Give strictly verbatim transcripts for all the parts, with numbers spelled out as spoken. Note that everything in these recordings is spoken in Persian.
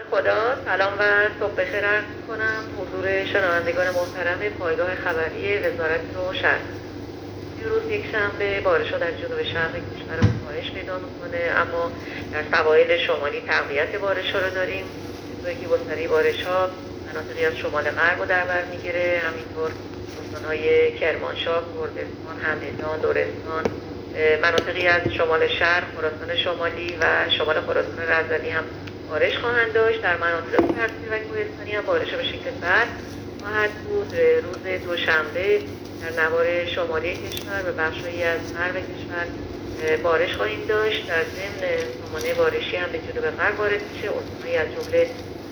خدا، سلام و صبح بخیر عرض کنم حضور شنوندگان محترم پایگاه خبری وزارت و شهر. امروز یک شنبه بارش‌ها در جنوب شرق کشورمون کاهش پیدا میکنه، اما در سواحل شمالی تقویت بارش‌ها رو داریم، به که گستره بارش‌ها مناطقی از شمال غرب رو در بر میگیره. همینطور استان‌های کرمانشاه، کردستان، همدان، لرستان، مناطقی از شمال شرق، خراسان شمالی و شمال خراسان رضوی هم بارش خواهند داشت. در مناطق پرتوی و کوهستانی هم بارش به شکل برف خواهد بود. روز دوشنبه در نوار شمالی کشور و بخش‌هایی از غرب کشور بارش خواهیم داشت. در ضمن سامانه بارشی هم به جنوب غرب وارد میشه. استان‌هایی از جمله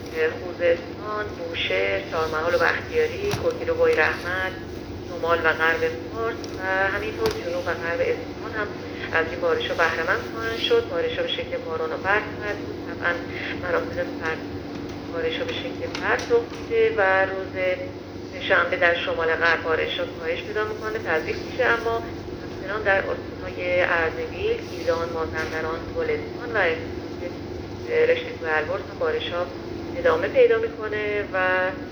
خوزستان، بوشهر، چهارمحال و بختیاری، کوکیل و بوی رحمت، شمال و غرب فارس و همینطور جنوب و غرب اصفهان هم از این بارش‌ها بهره‌مند خواهند شد. بارش‌ها به شکل باران و برف خواهد بود. طبعاً مناطق سرد بارش‌ها به شکل برف رخ میده و روز شنبه در شمال غرب بارش‌ها کاهش پیدا میکنه، تضعیف میشه، اما همچنان در استان‌های اردبیل، گیلان، مازندران، گلستان و رشته کوه البرز هم بارش‌ها ادامه پیدا میکنه و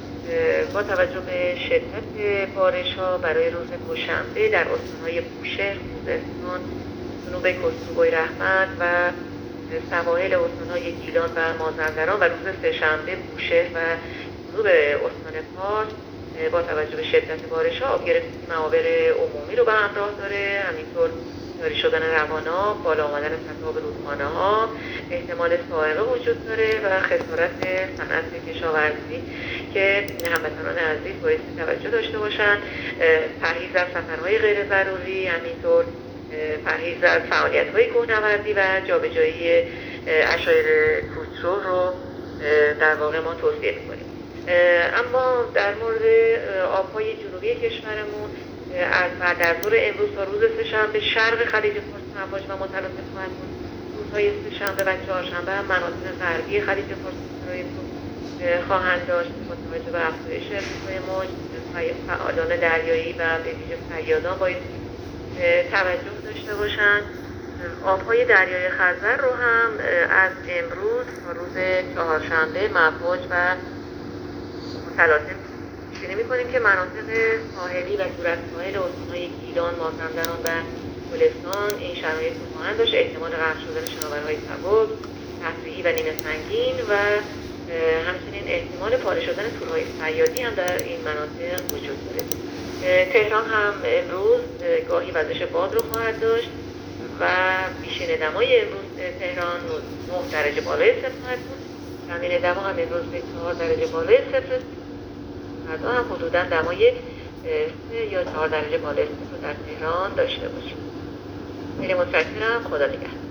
با توجه به شدت بارش‌ها برای روز دوشنبه در استان‌های بوشهر، خوزستان، جنوب کوهستان رحمت و سواحل استان‌های گیلان و مازندران و روز سه‌شنبه بوشهر و جنوب استان فارس با توجه به شدت بارش‌ها آب گرفته معابر عمومی رو به همراه داره. همینطور جاری شدن روان‌ها، بالا آمدن سطح آب رودخانه‌ها، احتمال سائقه وجود داره و خسارت صنعت کشاورزی که هموطنان عزیز باید توجه داشته باشند. پرهیز از سفرهای غیر ضروری، همینطور پرهیز از فعالیت‌های کوهنوردی و جابجایی عشایر کوچ‌رو رو در واقع ما توصیه می‌کنیم. اما در مورد آب‌های جنوبی کشورمون از بعد از ظهر امروز تا روز سه‌شنبه شرق خلیج فارس امواج و متلاطم خواهد بود. روزهای سه‌شنبه و چهارشنبه هم مناطق غربی خلیج فارس شرایط خواهند داشت. با توجه به افزایش ارتفاع موج، فعالان دریایی و به ویژه صیادان باید توجه داشته باشند. آب‌های دریای خزر رو هم از امروز تا روز چهارشنبه مواج و متلاطم پیش‌بینی می‌کنیم که مناطق ساحلی و دور ساحل استان‌های گیلان، مازندران و گلستان این شرایط رو خواهند داشت. احتمال غرق شدن شناورهای سبک، تفریحی و نیمه سنگین و همچنین احتمال پاره شدن تورهای صیادی هم در این مناطق وجود داره. تهران هم امروز گاهی وزش باد رو خواهد داشت و بیشین دمای امروز تهران نه درجه بالای صفر خواهد بود. کمین دما هم امروز به چهار درجه بالای صفر، فردا هم حدوداً دمای سه یا چهار درجه بالای صفر در تهران داشته باشیم. خیلی متشکرم. خدا نگهدار.